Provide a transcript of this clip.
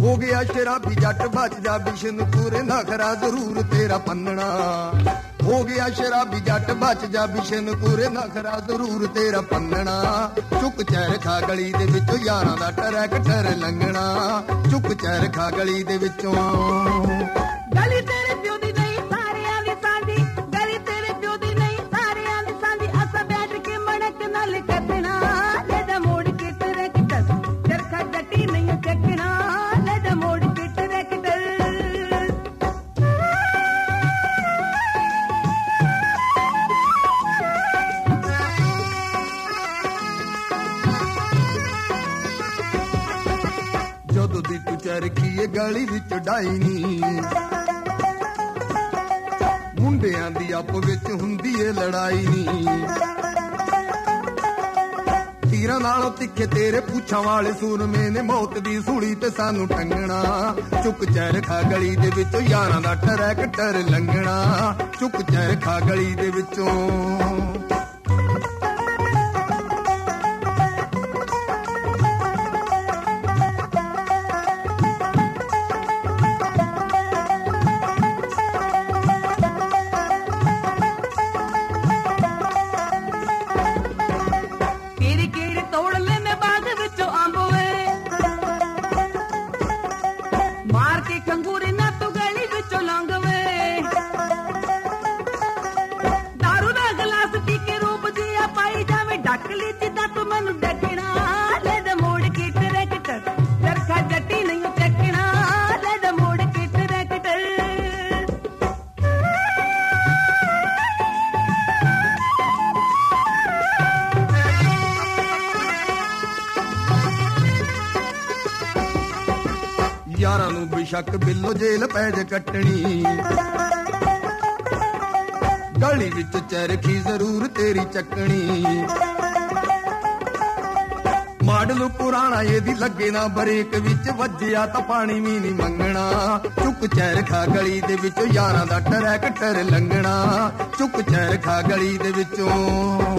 ਹੋ ਗਿਆ ਸ਼ਰਾਬੀ ਜੱਟ ਬਚ ਜਾ ਬਿਸ਼ਨਪੁਰ ਨਖਰਾ ਜ਼ਰੂਰ ਤੇਰਾ ਪੰਨਣਾ ਹੋ ਗਿਆ ਸ਼ਰਾਬੀ ਜੱਟ ਬਚ ਜਾ ਬਿਸ਼ਨਪੁਰ ਨਖਰਾ ਜ਼ਰੂਰ ਤੇਰਾ ਪੰਨਣਾ ਚੁੱਕ ਚਰਖਾ ਗਲੀ ਦੇ ਵਿੱਚੋਂ ਯਾਰਾਂ ਦਾ ਟਰੈਕਟਰ ਲੰਘਣਾ ਚੁੱਕ ਚਰਖਾ ਗਲੀ ਦੇ ਵਿੱਚੋਂ ਗਲੀ ਤੇਰੇ ਪਿਓ ਦੀ ਨਹੀਂ ਸਾਰਿਆਂ ਦੀ ਸਾਂਝੀ ਗਲੀ ਤੇਰੇ ਪਿਓ ਦੀ ਨਹੀਂ ਸਾਰਿਆਂ ਦੀ ਸਾਂਝੀ ਅਸਾਂ ਬੈਠ ਕੇ ਮਣਕ ਨਾਲ ਕੱਢਣਾ ਲੈ ਜਾ ਮੋੜ ਕੇ ਟਰੈਕਟਰ ਚਰਖਾ ਜੱਟੀ ਨਹੀਂ ਚੱਕਣਾ ਲੈ ਜਾ ਮੋੜ ਕੇ ਟਰੈਕਟਰ ਜਦੋਂ ਦੀ ਤੂੰ ਚਰਖੀ ਏ ਗਲੀ ਵਿੱਚ ਡਾਈ ਨੀ ਮੁੰਡਿਆਂ ਦੀ ਆਪ ਵਿੱਚ ਹੁੰਦੀ ਏ ਲੜਾਈ ਨੀ ਤੀਰਾਂ ਨਾਲੋਂ ਤਿੱਖੇ ਤੇਰੇ ਪੁੱਛਾਂ ਵਾਲੇ ਸੂਰਮੇ ਨੇ ਮੌਤ ਦੀ ਸੂਲੀ ਤੇ ਸਾਨੂੰ ਟੰਗਣਾ ਚੁੱਕ ਚਰਖਾ ਗਲੀ ਦੇ ਵਿੱਚੋਂ ਯਾਰਾਂ ਦਾ ਟਰੈਕਟਰ ਲੰਘਣਾ ਚੁੱਕ ਚਰਖਾ ਗਲੀ ਦੇ ਵਿੱਚੋਂ ਯਾਰਾਂ ਨੂੰ ਬੇਸ਼ੱਕ ਬਿੱਲੋ ਜੇਲ੍ਹ ਪੈ ਜੇ ਕੱਟਣੀ ਗਲੀ ਵਿੱਚ ਚਰਖੀ ਜ਼ਰੂਰ ਤੇਰੀ ਚੱਕਣੀ ਮਾਡਲ ਪੁਰਾਣਾ ਇਹਦੀ ਲੱਗੇ ਨਾ ਬਰੇਕ ਵਿੱਚ ਵੱਜਿਆ ਤਾਂ ਪਾਣੀ ਵੀ ਨਹੀਂ ਮੰਗਣਾ ਚੁੱਕ ਚਰਖਾ ਗਲੀ ਦੇ ਵਿੱਚੋਂ ਯਾਰਾਂ ਦਾ ਟਰੈਕਟਰ ਲੰਘਣਾ ਚੁੱਕ ਚਰਖਾ ਗਲੀ ਦੇ ਵਿੱਚੋਂ